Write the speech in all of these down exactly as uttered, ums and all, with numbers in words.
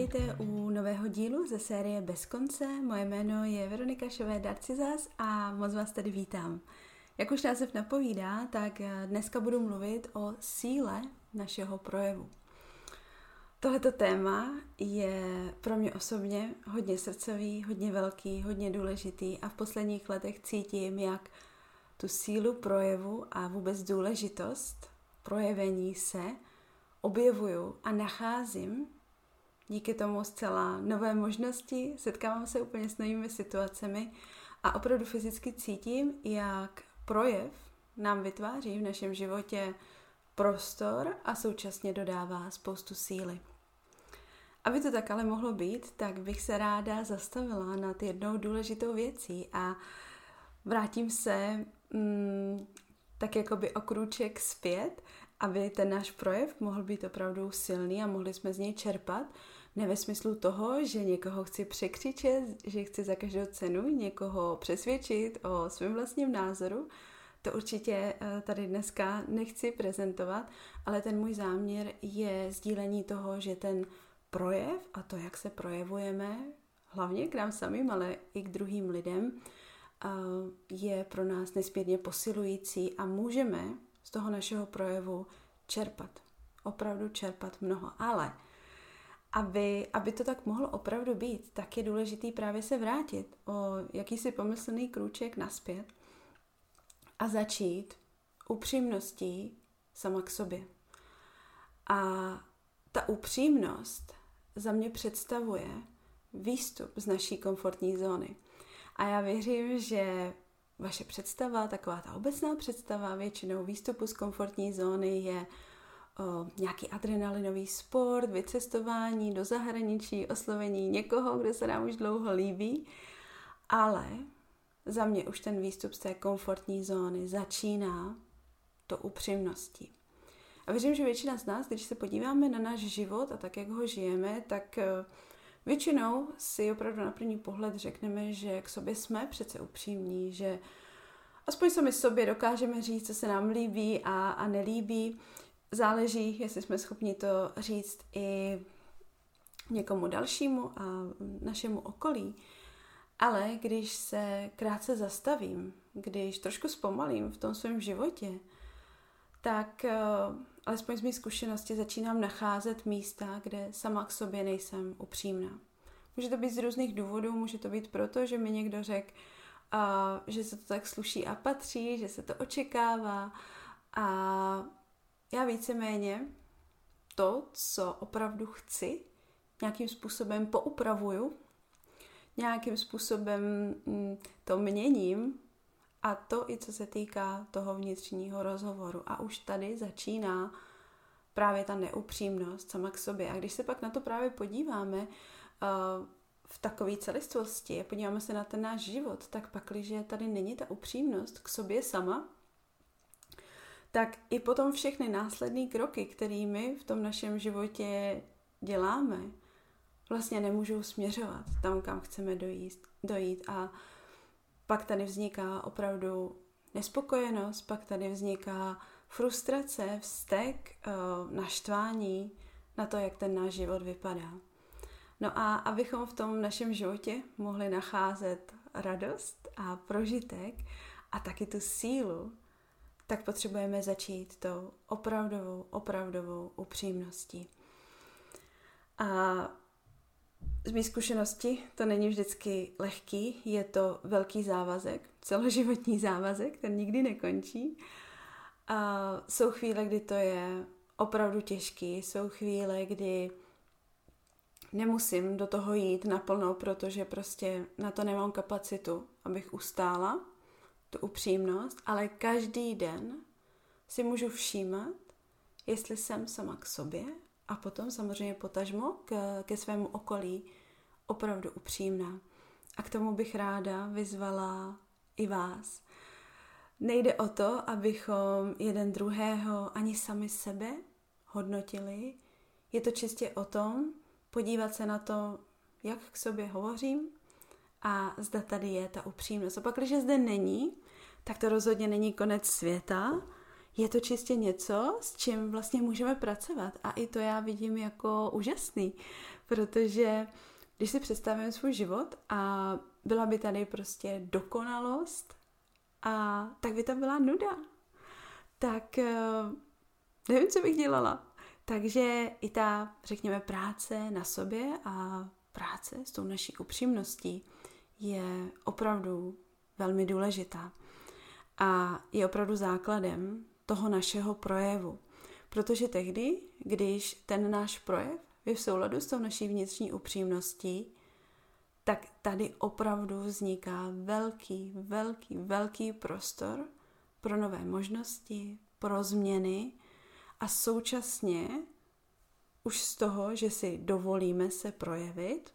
Vítejte u nového dílu ze série Bez konce. Moje jméno je Veronika Šové-Darcizas a moc vás tady vítám. Jak už název napovídá, tak dneska budu mluvit o síle našeho projevu. Tohleto téma je pro mě osobně hodně srdcový, hodně velký, hodně důležitý a v posledních letech cítím, jak tu sílu projevu a vůbec důležitost projevení se objevuju a nacházím díky tomu zcela nové možnosti, setkávám se úplně s novými situacemi a opravdu fyzicky cítím, jak projev nám vytváří v našem životě prostor a současně dodává spoustu síly. Aby to tak ale mohlo být, tak bych se ráda zastavila nad jednou důležitou věcí a vrátím se mm, tak jakoby o krůček zpět, aby ten náš projev mohl být opravdu silný a mohli jsme z něj čerpat. Ne ve smyslu toho, že někoho chci překřičet, že chci za každou cenu někoho přesvědčit o svém vlastním názoru. To určitě tady dneska nechci prezentovat, ale ten můj záměr je sdílení toho, že ten projev a to, jak se projevujeme, hlavně k nám samým, ale i k druhým lidem, je pro nás nesmírně posilující a můžeme z toho našeho projevu čerpat. Opravdu čerpat mnoho. Ale aby, aby to tak mohlo opravdu být, tak je důležitý právě se vrátit o jakýsi pomyslný krůček naspět a začít upřímností sama k sobě. A ta upřímnost za mě představuje výstup z naší komfortní zóny. A já věřím, že vaše představa, taková ta obecná představa většinou výstupu z komfortní zóny je o, nějaký adrenalinový sport, vycestování do zahraničí, oslovení někoho, kdo se nám už dlouho líbí. Ale za mě už ten výstup z té komfortní zóny začíná to upřímností. A věřím, že většina z nás, když se podíváme na náš život a tak, jak ho žijeme, tak většinou si opravdu na první pohled řekneme, že k sobě jsme přece upřímní, že aspoň sami sobě dokážeme říct, co se nám líbí a, a nelíbí. Záleží, jestli jsme schopni to říct i někomu dalšímu a našemu okolí. Ale když se krátce zastavím, když trošku zpomalím v tom svém životě, tak alespoň z mých zkušenosti začínám nacházet místa, kde sama k sobě nejsem upřímná. Může to být z různých důvodů, může to být proto, že mi někdo řekl, že se to tak sluší a patří, že se to očekává a já víceméně to, co opravdu chci, nějakým způsobem poupravuju, nějakým způsobem to měním a to i co se týká toho vnitřního rozhovoru. A už tady začíná právě ta neupřímnost sama k sobě. A když se pak na to právě podíváme uh, v takové celistvosti a podíváme se na ten náš život, tak pak, když tady není ta upřímnost k sobě sama, tak i potom všechny následné kroky, kterými v tom našem životě děláme, vlastně nemůžou směřovat tam, kam chceme dojít. dojít. A pak tady vzniká opravdu nespokojenost, pak tady vzniká frustrace, vztek, naštvání na to, jak ten náš život vypadá. No a abychom v tom našem životě mohli nacházet radost a prožitek a taky tu sílu, tak potřebujeme začít tou opravdovou, opravdovou upřímností. A z mé zkušenosti to není vždycky lehký, je to velký závazek, celoživotní závazek, ten nikdy nekončí. A jsou chvíle, kdy to je opravdu těžký, jsou chvíle, kdy nemusím do toho jít naplno, protože prostě na to nemám kapacitu, abych ustála tu upřímnost, ale každý den si můžu všímat, jestli jsem sama k sobě a potom samozřejmě potažmo k, ke svému okolí opravdu upřímná. A k tomu bych ráda vyzvala i vás. Nejde o to, abychom jeden druhého ani sami sebe hodnotili. Je to čistě o tom, podívat se na to, jak k sobě hovořím a zda tady je ta upřímnost. A pak, když zde není, tak to rozhodně není konec světa. je to čistě něco, s čím vlastně můžeme pracovat. A i to já vidím jako úžasný, protože když si představím svůj život a byla by tady prostě dokonalost, a tak by to byla nuda. Tak nevím, co bych dělala. Takže i ta, řekněme, práce na sobě a práce s tou naší upřímností je opravdu velmi důležitá. A je opravdu základem toho našeho projevu. Protože tehdy, když ten náš projev je v souladu s tou naší vnitřní upřímností, tak tady opravdu vzniká velký, velký, velký prostor pro nové možnosti, pro změny a současně už z toho, že si dovolíme se projevit,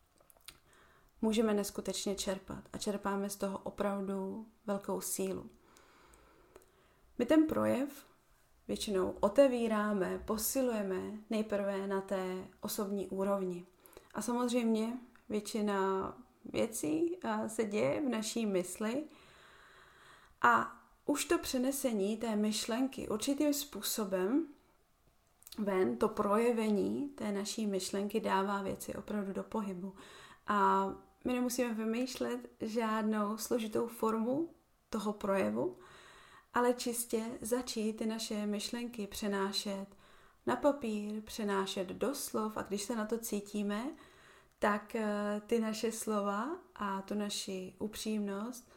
můžeme neskutečně čerpat a čerpáme z toho opravdu velkou sílu. My ten projev většinou otevíráme, posilujeme nejprve na té osobní úrovni. A samozřejmě většina věcí se děje v naší mysli a už to přenesení té myšlenky určitým způsobem ven, to projevení té naší myšlenky dává věci opravdu do pohybu. A my nemusíme vymýšlet žádnou složitou formu toho projevu, ale čistě začít ty naše myšlenky přenášet na papír, přenášet do slov a když se na to cítíme, tak ty naše slova a tu naši upřímnost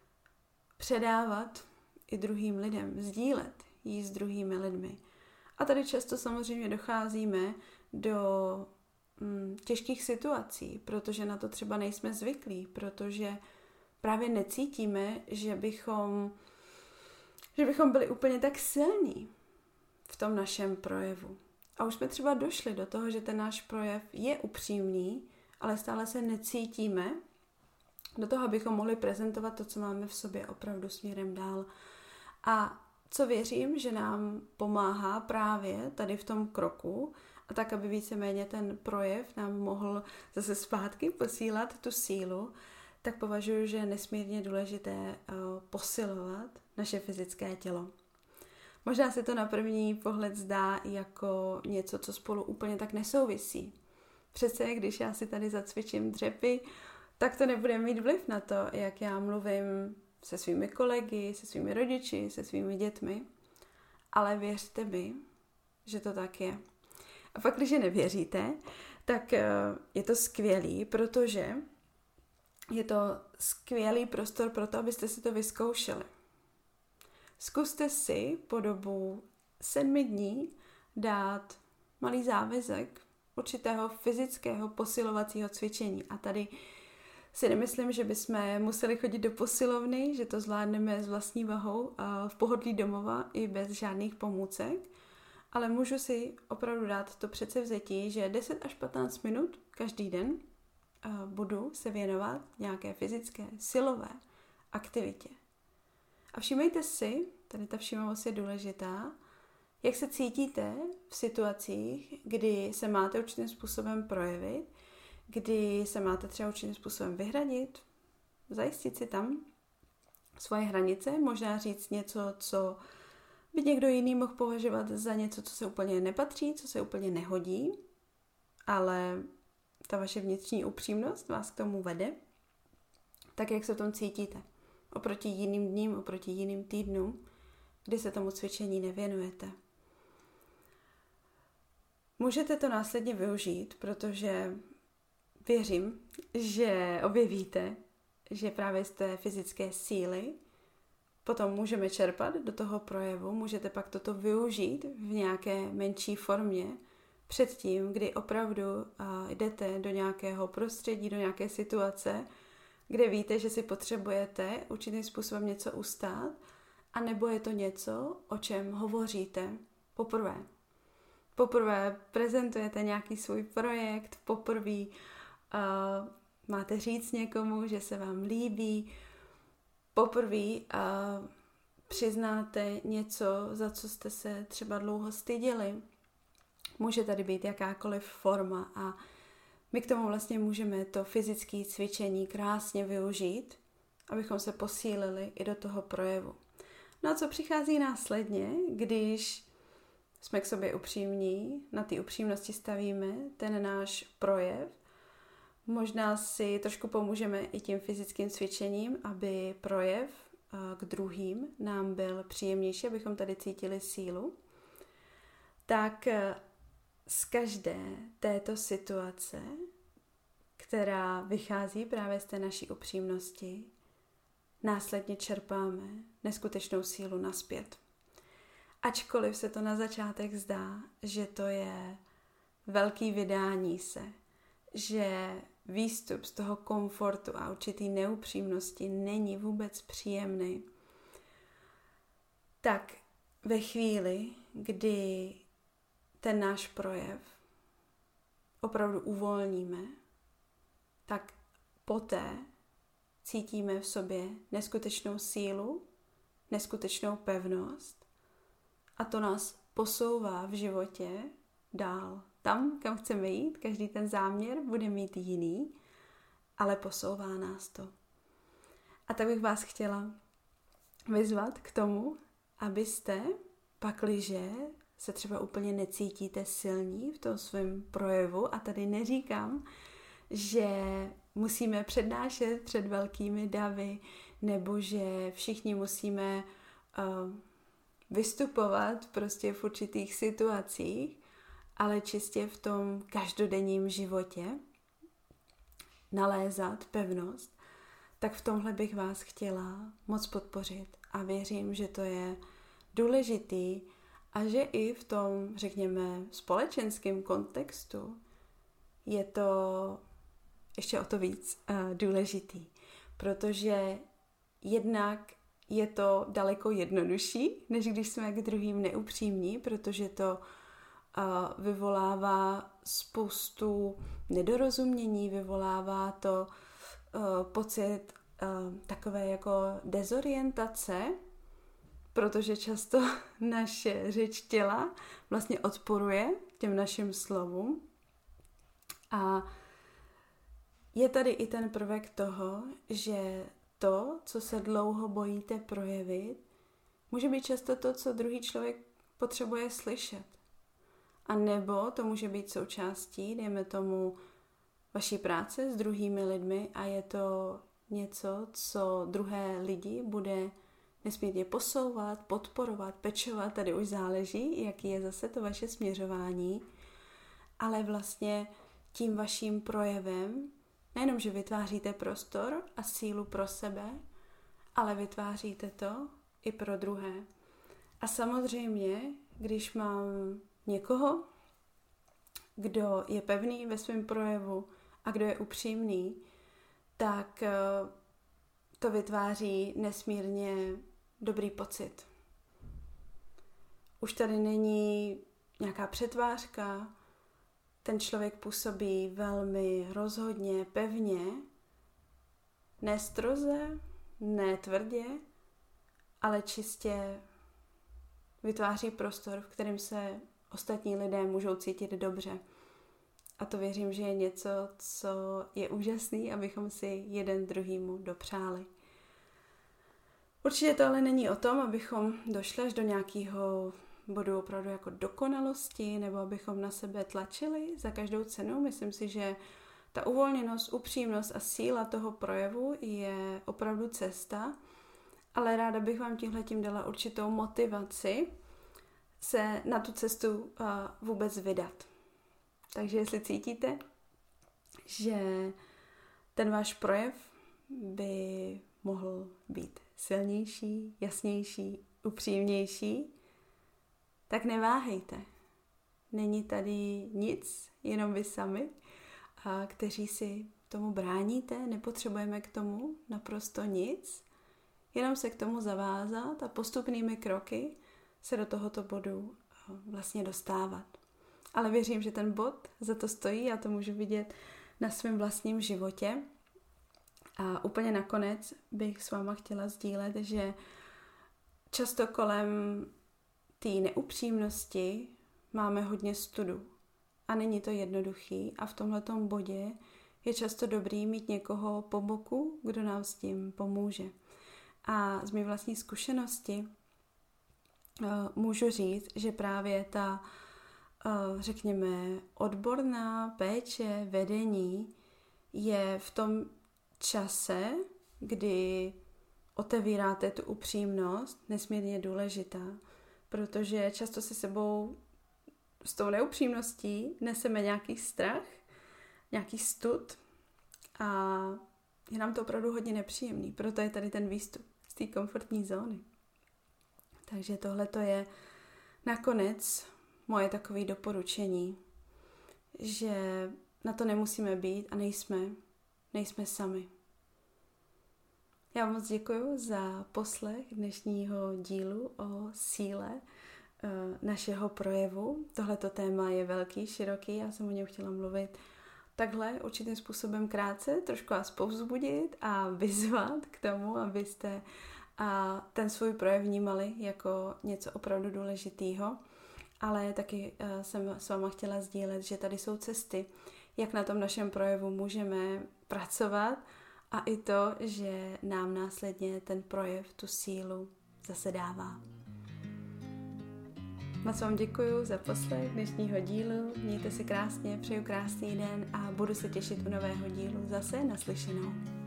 předávat i druhým lidem, sdílet ji s druhými lidmi. A tady často samozřejmě docházíme do mm, těžkých situací, protože na to třeba nejsme zvyklí, protože právě necítíme, že bychom, že bychom byli úplně tak silní v tom našem projevu. A už jsme třeba došli do toho, že ten náš projev je upřímný, ale stále se necítíme do toho, abychom mohli prezentovat to, co máme v sobě opravdu směrem dál. A co věřím, že nám pomáhá právě tady v tom kroku, a tak, aby víceméně ten projev nám mohl zase zpátky posílat tu sílu, tak považuji, že je nesmírně důležité uh, posilovat naše fyzické tělo. Možná se to na první pohled zdá jako něco, co spolu úplně tak nesouvisí. Přece, když já si tady zacvičím dřepy, tak to nebude mít vliv na to, jak já mluvím se svými kolegy, se svými rodiči, se svými dětmi. Ale věřte mi, že to tak je. A pak, když nevěříte, tak je to skvělý, protože je to skvělý prostor pro to, abyste si to vyzkoušeli. Zkuste si po dobu sedmi dní dát malý závězek určitého fyzického posilovacího cvičení. A tady si nemyslím, že bychom museli chodit do posilovny, že to zvládneme s vlastní vahou v pohodlí domova i bez žádných pomůcek, ale můžu si opravdu dát to předsevzetí, že deset až patnáct minut každý den budu se věnovat nějaké fyzické, silové aktivitě. A všimejte si, tady ta všímavost je důležitá, jak se cítíte v situacích, kdy se máte určitým způsobem projevit, kdy se máte třeba určitým způsobem vyhradit, zajistit si tam svoje hranice, možná říct něco, co by někdo jiný mohl považovat za něco, co se úplně nepatří, co se úplně nehodí, ale ta vaše vnitřní upřímnost vás k tomu vede, tak jak se v tom cítíte. Oproti jiným dním, oproti jiným týdnům, kdy se tomu cvičení nevěnujete. Můžete to následně využít, protože věřím, že objevíte, že právě z té fyzické síly potom můžeme čerpat do toho projevu, můžete pak toto využít v nějaké menší formě předtím, kdy opravdu jdete do nějakého prostředí, do nějaké situace, kde víte, že si potřebujete určitým způsobem něco ustát, anebo je to něco, o čem hovoříte poprvé. Poprvé prezentujete nějaký svůj projekt, poprvé uh, máte říct někomu, že se vám líbí, poprvé uh, přiznáte něco, za co jste se třeba dlouho styděli. Může tady být jakákoliv forma a my k tomu vlastně můžeme to fyzické cvičení krásně využít, abychom se posílili i do toho projevu. No a co přichází následně, když jsme k sobě upřímní, na té upřímnosti stavíme ten náš projev. Možná si trošku pomůžeme i tím fyzickým cvičením, aby projev k druhým nám byl příjemnější, abychom tady cítili sílu. Tak z každé této situace, která vychází právě z té naší upřímnosti, následně čerpáme neskutečnou sílu nazpět. Ačkoliv se to na začátek zdá, že to je velký vydání se, že výstup z toho komfortu a určitý neupřímnosti není vůbec příjemný, tak ve chvíli, kdy ten náš projev opravdu uvolníme, tak poté cítíme v sobě neskutečnou sílu, neskutečnou pevnost a to nás posouvá v životě dál. Tam, kam chceme jít, každý ten záměr bude mít jiný, ale posouvá nás to. A tak bych vás chtěla vyzvat k tomu, abyste, pakliže se třeba úplně necítíte silní v tom svém projevu, a tady neříkám, že musíme přednášet před velkými davy, nebo že všichni musíme uh, vystupovat prostě v určitých situacích, ale čistě v tom každodenním životě nalézat pevnost, tak v tomhle bych vás chtěla moc podpořit a věřím, že to je důležitý a že i v tom, řekněme, společenském kontextu je to ještě o to víc uh, důležitý, protože jednak je to daleko jednodušší, než když jsme k druhým neupřímní, protože to uh, vyvolává spoustu nedorozumění, vyvolává to uh, pocit uh, takové jako dezorientace, protože často naše řeč těla vlastně odporuje těm našim slovům. A je tady i ten prvek toho, že to, co se dlouho bojíte projevit, může být často to, co druhý člověk potřebuje slyšet. A nebo to může být součástí, dejme tomu, vaší práce s druhými lidmi a je to něco, co druhé lidi bude nesmírně posouvat, podporovat, pečovat, tady už záleží, jaký je zase to vaše směřování, ale vlastně tím vaším projevem nejenom, že vytváříte prostor a sílu pro sebe, ale vytváříte to i pro druhé. A samozřejmě, když mám někoho, kdo je pevný ve svém projevu a kdo je upřímný, tak to vytváří nesmírně dobrý pocit. Už tady není nějaká přetvářka, ten člověk působí velmi rozhodně, pevně, ne stroze, ne tvrdě, ale čistě vytváří prostor, v kterém se ostatní lidé můžou cítit dobře. A to věřím, že je něco, co je úžasný, abychom si jeden druhýmu dopřáli. Určitě to ale není o tom, abychom došli až do nějakého bodu opravdu jako dokonalosti, nebo abychom na sebe tlačili za každou cenu. Myslím si, že ta uvolněnost, upřímnost a síla toho projevu je opravdu cesta, ale ráda bych vám tímhletím dala určitou motivaci se na tu cestu uh, vůbec vydat. Takže jestli cítíte, že ten váš projev by mohl být silnější, jasnější, upřímnější, tak neváhejte. Není tady nic, jenom vy sami, a kteří si tomu bráníte, nepotřebujeme k tomu naprosto nic, jenom se k tomu zavázat a postupnými kroky se do tohoto bodu vlastně dostávat. Ale věřím, že ten bod za to stojí, já to můžu vidět na svém vlastním životě. A úplně nakonec bych s váma chtěla sdílet, že často kolem té neupřímnosti máme hodně studu. A není to jednoduchý a v tomhletom bodě je často dobrý mít někoho po boku, kdo nám s tím pomůže. A z mé vlastní zkušenosti můžu říct, že právě ta, řekněme, odborná péče, vedení je v tom čase, kdy otevíráte tu upřímnost, nesmírně důležitá, protože často si sebou s tou neupřímností neseme nějaký strach, nějaký stud a je nám to opravdu hodně nepříjemný. Proto je tady ten výstup z té komfortní zóny. Takže tohle to je nakonec moje takové doporučení, že na to nemusíme být a nejsme, nejsme sami. Já vám moc děkuji za poslech dnešního dílu o síle našeho projevu. Tohleto téma je velký, široký, já jsem o něm chtěla mluvit takhle určitým způsobem krátce, trošku vás povzbudit a vyzvat k tomu, abyste a ten svůj projev vnímali jako něco opravdu důležitého, ale taky jsem s váma chtěla sdílet, že tady jsou cesty, jak na tom našem projevu můžeme pracovat a i to, že nám následně ten projev tu sílu zase dává. Moc vám děkuji za poslech dnešního dílu, mějte se krásně, přeju krásný den a budu se těšit u nového dílu zase naslyšenou.